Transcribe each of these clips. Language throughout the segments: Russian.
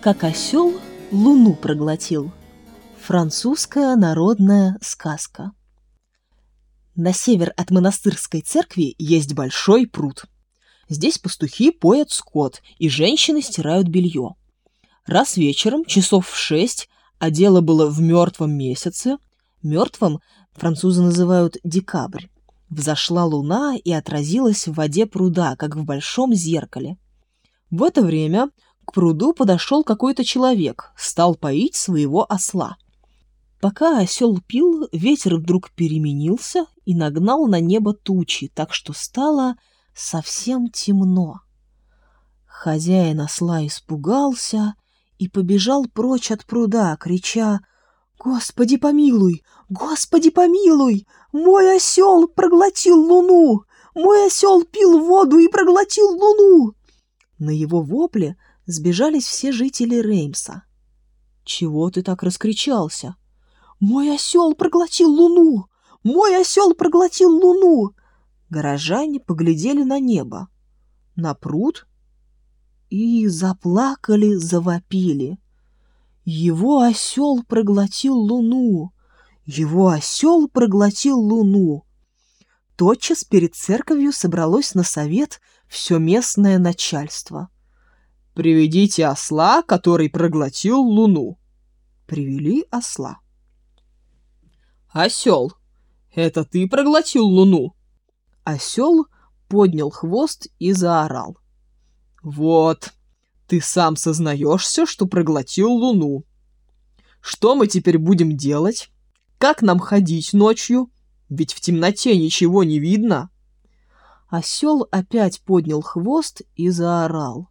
Как осел луну проглотил. Французская народная сказка. На север от монастырской церкви есть большой пруд. Здесь пастухи поят скот, и женщины стирают белье. Раз вечером, часов в 6, а дело было в мертвом месяце, мертвым французы называют декабрь, взошла луна и отразилась в воде пруда, как в большом зеркале. В это время к пруду подошел какой-то человек, стал поить своего осла. Пока осел пил, ветер вдруг переменился и нагнал на небо тучи, так что стало совсем темно. Хозяин осла испугался и побежал прочь от пруда, крича: «Господи помилуй! Господи помилуй! Мой осел проглотил луну! Мой осел пил воду и проглотил луну!» На его вопле сбежались все жители Реймса. «Чего ты так раскричался?» «Мой осел проглотил луну! Мой осел проглотил луну!» Горожане поглядели на небо, на пруд и заплакали, завопили. Его осел проглотил луну! Его осел проглотил луну! Тотчас перед церковью собралось на совет все местное начальство. «Приведите осла, который проглотил луну». Привели осла. «Осел, это ты проглотил луну?» Осел поднял хвост и заорал: «Вот, ты сам сознаешься, что проглотил луну. Что мы теперь будем делать? Как нам ходить ночью? Ведь в темноте ничего не видно». Осел опять поднял хвост и заорал: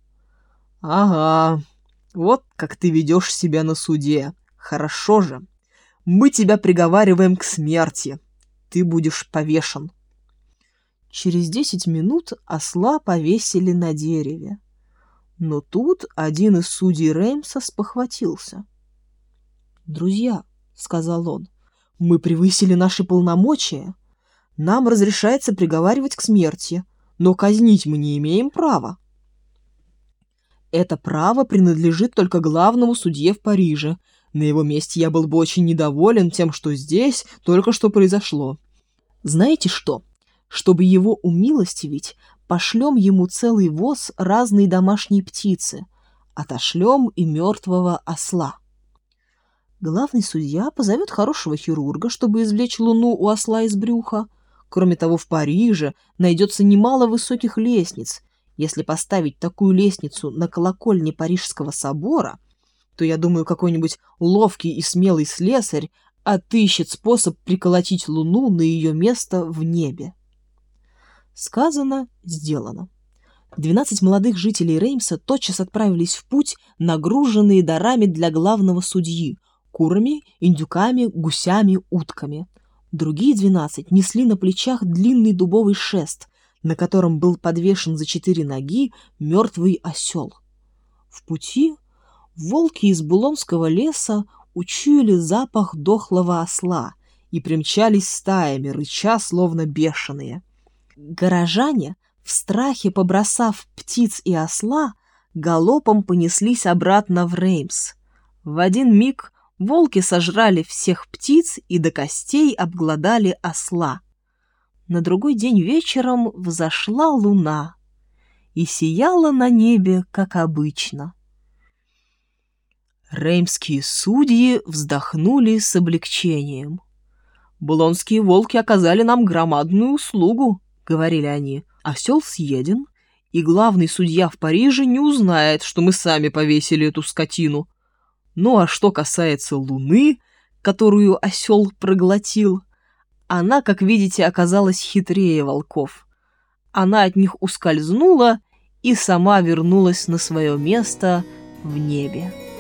«Ага, вот как ты ведешь себя на суде. Хорошо же. Мы тебя приговариваем к смерти. Ты будешь повешен». Через 10 минут осла повесили на дереве. Но тут один из судей Реймса спохватился. «Друзья», — сказал он, — «мы превысили наши полномочия. Нам разрешается приговаривать к смерти, но казнить мы не имеем права. Это право принадлежит только главному судье в Париже. На его месте я был бы очень недоволен тем, что здесь только что произошло. Знаете что? Чтобы его умилостивить, пошлем ему целый воз разной домашней птицы, отошлем и мертвого осла. Главный судья позовет хорошего хирурга, чтобы извлечь луну у осла из брюха. Кроме того, в Париже найдется немало высоких лестниц. Если поставить такую лестницу на колокольне Парижского собора, то, я думаю, какой-нибудь ловкий и смелый слесарь отыщет способ приколотить луну на ее место в небе. Сказано, сделано. 12 молодых жителей Реймса тотчас отправились в путь, нагруженные дарами для главного судьи – курами, индюками, гусями, утками. Другие 12 несли на плечах длинный дубовый шест, на котором был подвешен за 4 ноги мертвый осел. В пути волки из Булонского леса учуяли запах дохлого осла и примчались стаями, рыча, словно бешеные. Горожане, в страхе побросав птиц и осла, галопом понеслись обратно в Реймс. В один миг волки сожрали всех птиц и до костей обглодали осла. На другой день вечером взошла луна и сияла на небе, как обычно. Реймские судьи вздохнули с облегчением. «Булонские волки оказали нам громадную услугу», — говорили они. «Осел съеден, и главный судья в Париже не узнает, что мы сами повесили эту скотину. Ну а что касается луны, которую осел проглотил, она, как видите, оказалась хитрее волков. Она от них ускользнула и сама вернулась на свое место в небе».